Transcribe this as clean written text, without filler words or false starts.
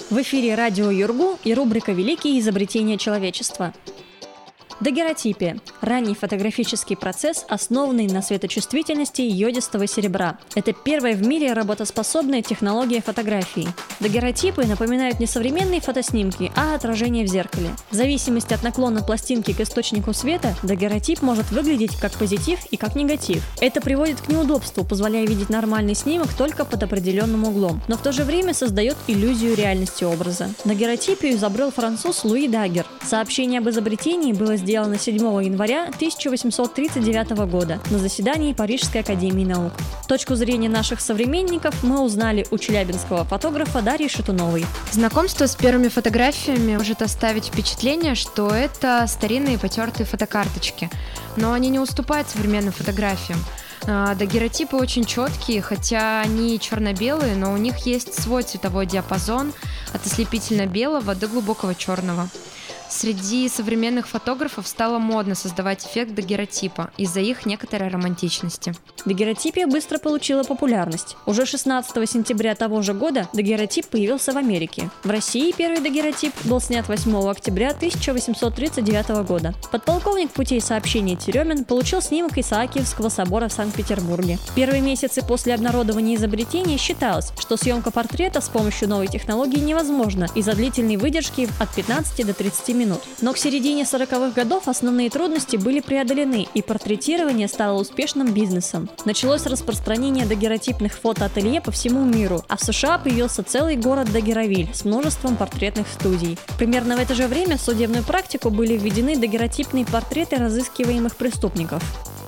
В эфире радио Юргу и рубрика «Великие изобретения человечества». Дагеротипия – ранний фотографический процесс, основанный на светочувствительности йодистого серебра. Это первая в мире работоспособная технология фотографии. Дагеротипы напоминают не современные фотоснимки, а отражение в зеркале. В зависимости от наклона пластинки к источнику света, дагеротип может выглядеть как позитив и как негатив. Это приводит к неудобству, позволяя видеть нормальный снимок только под определенным углом, но в то же время создает иллюзию реальности образа. Дагеротипию изобрел француз Луи Дагер. Сообщение об изобретении было сделано 7 января 1839 года на заседании Парижской академии наук. Точку зрения наших современников мы узнали у челябинского фотографа Дарьи Шатуновой. Знакомство с первыми фотографиями может оставить впечатление, что это старинные потертые фотокарточки, но они не уступают современным фотографиям. Дагеротипы очень четкие, хотя они черно-белые, но у них есть свой цветовой диапазон от ослепительно-белого до глубокого черного. Среди современных фотографов стало модно создавать эффект дагеротипа из-за их некоторой романтичности. Дагеротипия быстро получила популярность. Уже 16 сентября того же года дагеротип появился в Америке. В России первый дагеротип был снят 8 октября 1839 года. Подполковник путей сообщений Теремин получил снимок Исаакиевского собора в Санкт-Петербурге. В первые месяцы после обнародования изобретения считалось, что съемка портрета с помощью новой технологии невозможна из-за длительной выдержки от 15 до 30 минут. Но к середине 40-х годов основные трудности были преодолены, и портретирование стало успешным бизнесом. Началось распространение дагеротипных фотоателье по всему миру, а в США появился целый город Дагеровиль с множеством портретных студий. Примерно в это же время в судебную практику были введены дагеротипные портреты разыскиваемых преступников.